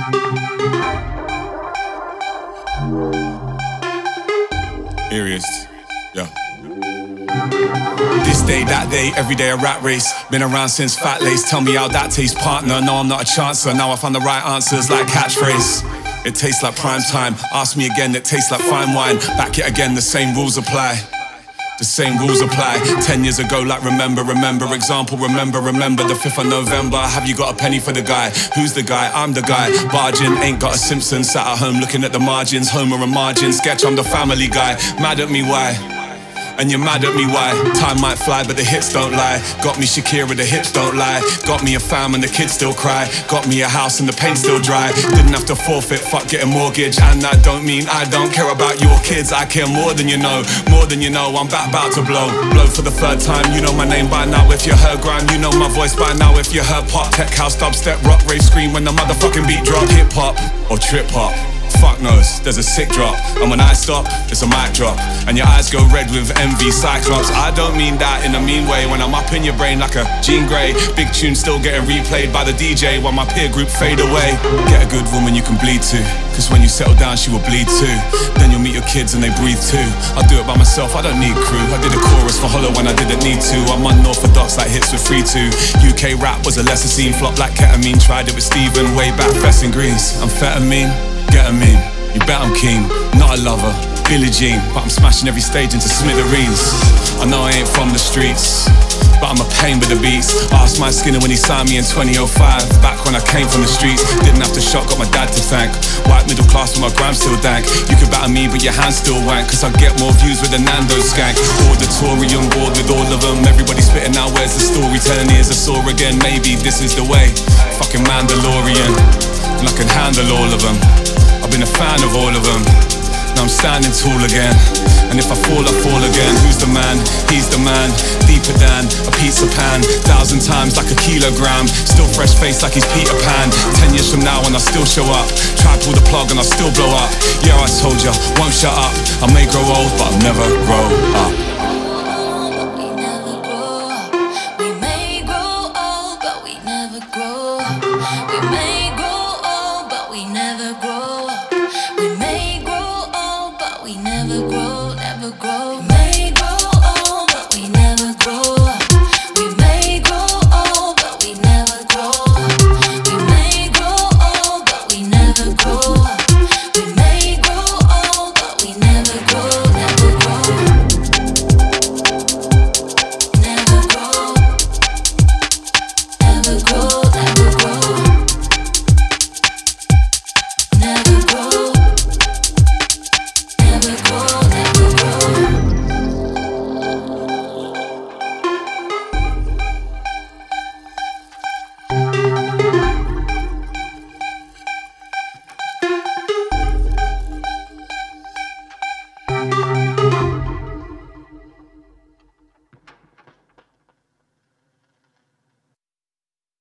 Areas, yeah. This day, that day, every day a rat race. Been around since Fat Lace, tell me how that tastes, partner. No, I'm not a chancer, now I found the right answers like catchphrase. It tastes like prime time, ask me again, it tastes like fine wine. Back it again, the same rules apply. The same rules apply. 10 years ago, like remember. Example, remember. The 5th of November. Have you got a penny for the guy? Who's the guy? I'm the guy. Barging, ain't got a Simpson. Sat at home looking at the margins. Homer and margin. Sketch, I'm the family guy. Mad at me, why? And you're mad at me, why? Time might fly, but the hits don't lie. Got me Shakira, the hips don't lie. Got me a fam and the kids still cry. Got me a house and the paint still dry. Didn't have to forfeit, fuck getting mortgage. And that don't mean I don't care about your kids. I care more than you know, I'm back about to blow. Blow for the third time, you know my name by now. If you heard grime, you know my voice by now. If you heard pop, tech house, dubstep, rock, rave, scream when the motherfucking beat drop. Hip hop or trip hop. Fuck knows, there's a sick drop. And when I stop, it's a mic drop. And your eyes go red with envy, Cyclops. I don't mean that in a mean way. When I'm up in your brain like a Jean Grey. Big tune still getting replayed by the DJ while my peer group fade away. Get a good woman you can bleed to, cause when you settle down she will bleed too. Then you'll meet your kids and they breathe too. I do it by myself, I don't need crew. I did a chorus for Hollow when I didn't need to. I'm unorthodox like hits with 3-2. UK rap was a lesser scene, flop like ketamine. Tried it with Steven way back, Fess and Greens. Amphetamine, get 'em in, you bet I'm keen, not a lover, Billie Jean, but I'm smashing every stage into smithereens. I know I ain't from the streets, but I'm a pain with the beats. Asked my Skinner when he signed me in 2005, back when I came from the streets. Didn't have to shop, got my dad to thank. White middle class but my gram still dank. You could batter me but your hands still wank, cause I get more views with the Nando skank. Auditorium bored with all of them, everybody spitting now, where's the story? Telling ears I saw again, maybe this is the way. Fucking Mandalorian, and I can handle all of them. I've been a fan of all of them. Now I'm standing tall again. And if I fall again. Who's the man? He's the man. Deeper than a pizza pan. 1,000 times like a kilogram. Still fresh face like he's Peter Pan. 10 years from now and I still show up. Try pull the plug and I still blow up. Yeah, I told ya, won't shut up. I may grow old but I'll never grow up.